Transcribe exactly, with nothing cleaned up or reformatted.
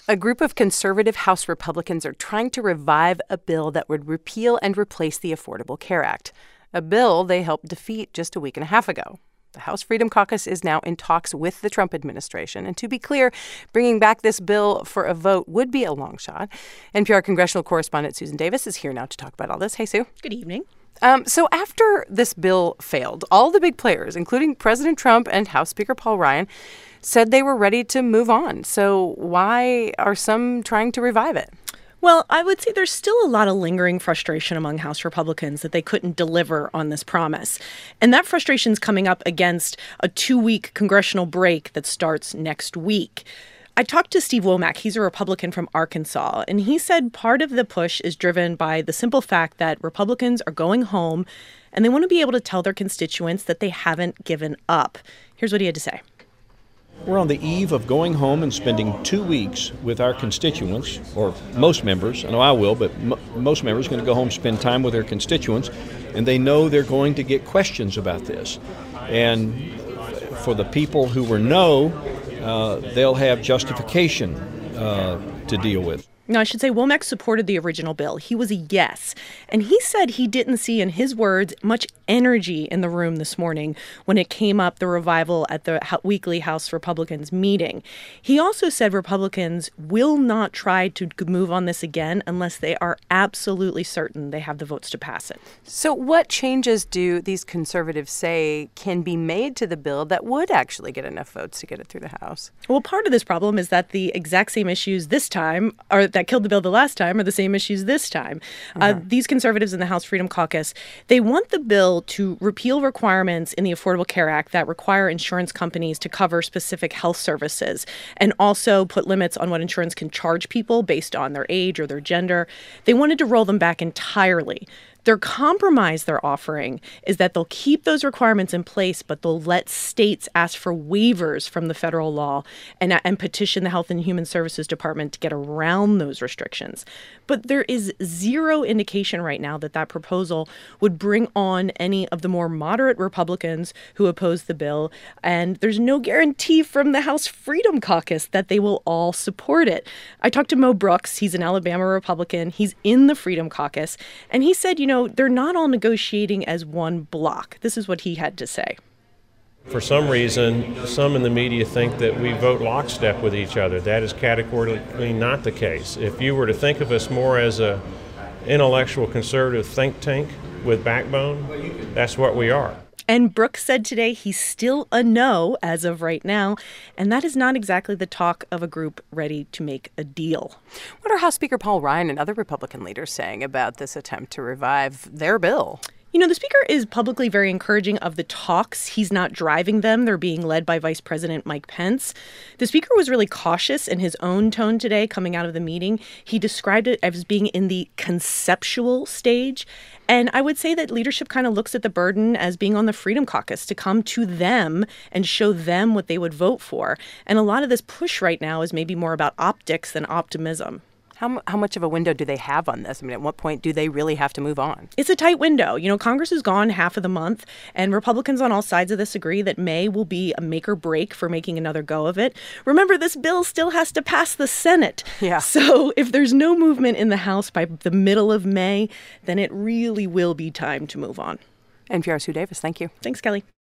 A group of conservative House Republicans are trying to revive a bill that would repeal and replace the Affordable Care Act, a bill they helped defeat just a week and a half ago. The House Freedom Caucus is now in talks with the Trump administration. And to be clear, bringing back this bill for a vote would be a long shot. N P R congressional correspondent Susan Davis is here now to talk about all this. Hey, Sue. Good evening. Um, so after this bill failed, all the big players, including President Trump and House Speaker Paul Ryan, said they were ready to move on. So why are some trying to revive it? Well, I would say there's still a lot of lingering frustration among House Republicans that they couldn't deliver on this promise. And that frustration is coming up against a two-week congressional break that starts next week. I talked to Steve Womack. He's a Republican from Arkansas, and he said part of the push is driven by the simple fact that Republicans are going home and they want to be able to tell their constituents that they haven't given up. Here's what he had to say. We're on the eve of going home and spending two weeks with our constituents, or most members. I know I will, but m- most members are going to go home and spend time with their constituents, and they know they're going to get questions about this. And for the people who were no, uh, they'll have justification uh, to deal with. Now, I should say Womack supported the original bill. He was a yes. And he said he didn't see, in his words, much energy in the room this morning when it came up, the revival at the weekly House Republicans meeting. He also said Republicans will not try to move on this again unless they are absolutely certain they have the votes to pass it. So what changes do these conservatives say can be made to the bill that would actually get enough votes to get it through the House? Well, part of this problem is that the exact same issues this time are that killed the bill the last time are the same issues this time. Mm-hmm. Uh, these conservatives in the House Freedom Caucus, they want the bill to repeal requirements in the Affordable Care Act that require insurance companies to cover specific health services and also put limits on what insurance can charge people based on their age or their gender. They wanted to roll them back entirely. Their compromise they're offering is that they'll keep those requirements in place, but they'll let states ask for waivers from the federal law and, and petition the Health and Human Services Department to get around those restrictions. But there is zero indication right now that that proposal would bring on any of the more moderate Republicans who oppose the bill. And there's no guarantee from the House Freedom Caucus that they will all support it. I talked to Mo Brooks. He's an Alabama Republican. He's in the Freedom Caucus. And he said, you know, they're not all negotiating as one bloc. This is what he had to say. For some reason, some in the media think that we vote lockstep with each other. That is categorically not the case. If you were to think of us more as a intellectual conservative think tank with backbone, that's what we are. And Brooks said today he's still a no as of right now, and that is not exactly the talk of a group ready to make a deal. What are House Speaker Paul Ryan and other Republican leaders saying about this attempt to revive their bill? You know, the speaker is publicly very encouraging of the talks. He's not driving them. They're being led by Vice President Mike Pence. The speaker was really cautious in his own tone today coming out of the meeting. He described it as being in the conceptual stage. And I would say that leadership kind of looks at the burden as being on the Freedom Caucus to come to them and show them what they would vote for. And a lot of this push right now is maybe more about optics than optimism. How, how much of a window do they have on this? I mean, at what point do they really have to move on? It's a tight window. You know, Congress is gone half of the month, and Republicans on all sides of this agree that May will be a make or break for making another go of it. Remember, this bill still has to pass the Senate. Yeah. So if there's no movement in the House by the middle of May, then it really will be time to move on. N P R's Sue Davis, thank you. Thanks, Kelly.